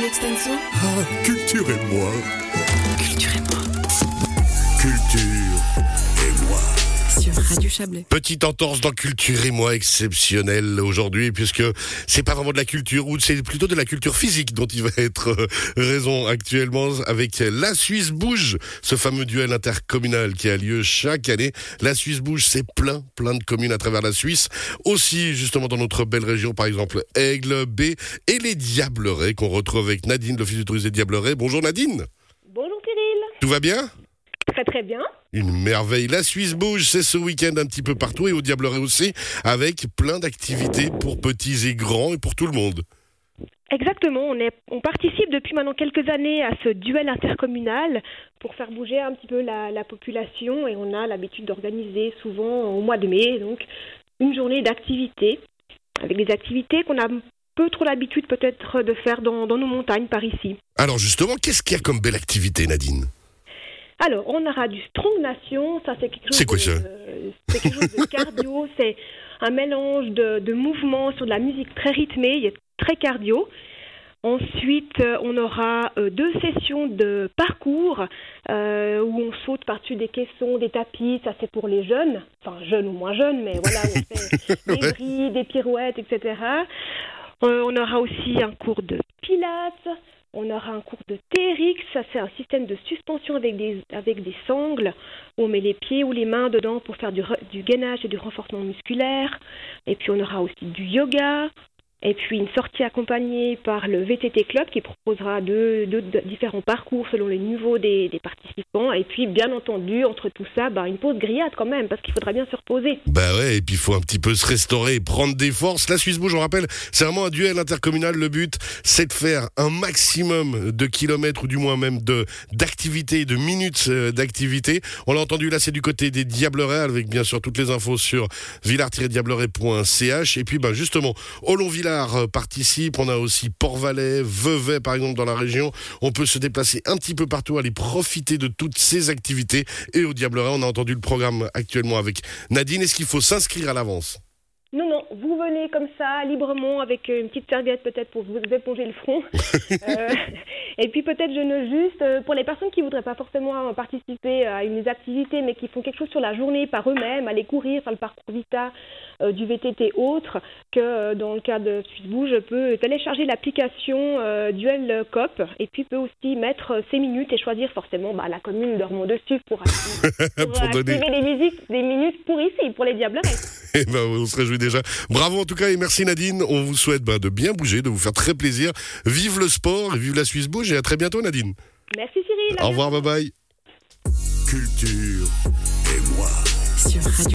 Cyril Extenso. Ah, culture et moi. Culture et moi. Culture et moi. Sur Radio Chablais. Petite entorse dans Culture et moi exceptionnelle aujourd'hui, puisque c'est pas vraiment de la culture, ou c'est plutôt de la culture physique dont il va être raison actuellement, avec La Suisse bouge, ce fameux duel intercommunal qui a lieu chaque année. La Suisse bouge, c'est plein de communes à travers la Suisse, aussi justement dans notre belle région, par exemple Aigle, B et les Diablerets, qu'on retrouve avec Nadine, l'Office du tourisme des Diablerets. Bonjour Nadine. Bonjour Cyril. Tout va bien ? Très bien. Une merveille. La Suisse bouge, c'est ce week-end un petit peu partout et au Diableret aussi, avec plein d'activités pour petits et grands et pour tout le monde. Exactement, on participe depuis maintenant quelques années à ce duel intercommunal pour faire bouger un petit peu la population, et on a l'habitude d'organiser souvent au mois de mai donc une journée d'activités, avec des activités qu'on a peu trop l'habitude peut-être de faire dans nos montagnes par ici. Alors justement, qu'est-ce qu'il y a comme belle activité, Nadine ? Alors, on aura du Strong Nation, ça c'est quelque chose C'est quoi ça ? C'est quelque chose de cardio, c'est un mélange de mouvements sur de la musique très rythmée, il est très cardio. Ensuite, on aura 2 sessions de parcours où on saute par-dessus des caissons, des tapis, ça c'est pour les jeunes, enfin jeunes ou moins jeunes, mais voilà, on fait des vrilles, des pirouettes, etc. On aura aussi un cours de pilates. On aura un cours de TRX, ça c'est un système de suspension avec des sangles, où on met les pieds ou les mains dedans pour faire du gainage et du renforcement musculaire. Et puis on aura aussi du yoga, et puis une sortie accompagnée par le VTT Club qui proposera deux différents parcours selon les niveaux des participants. Et puis bien entendu, entre tout ça, une pause grillade quand même, parce qu'il faudra bien se reposer. Bah ouais, et puis il faut un petit peu se restaurer et prendre des forces. La Suisse bouge, on rappelle, c'est vraiment un duel intercommunal. Le but, c'est de faire un maximum de kilomètres, ou du moins même d'activités, de minutes d'activité. On l'a entendu, là c'est du côté des Diablerets, avec bien sûr toutes les infos sur villars-diablerets.ch. Et puis justement, Olon-Villars participe, on a aussi Port-Valais, Vevey par exemple dans la région. On peut se déplacer un petit peu partout, aller profiter de toutes ces activités. Et au Diableret, on a entendu le programme actuellement avec Nadine. Est-ce qu'il faut s'inscrire à l'avance ? Non, vous venez comme ça, librement, avec une petite serviette peut-être pour vous éponger le front. Et puis peut-être juste, pour les personnes qui ne voudraient pas forcément participer à une des activités, mais qui font quelque chose sur la journée par eux-mêmes, aller courir, faire le parcours Vita, du VTT autre, que dans le cas de Suisse Bouge, peut télécharger l'application Duel Cop, et puis peut aussi mettre ses minutes et choisir forcément la commune de Romont-Dessus pour activer des minutes pour ici, pour les Diablerets. Eh on se réjouit déjà. Bravo en tout cas et merci Nadine. On vous souhaite de bien bouger, de vous faire très plaisir. Vive le sport, vive la Suisse bouge et à très bientôt Nadine. Merci Cyril. Au revoir, bye bye. Culture et moi. Sur Radio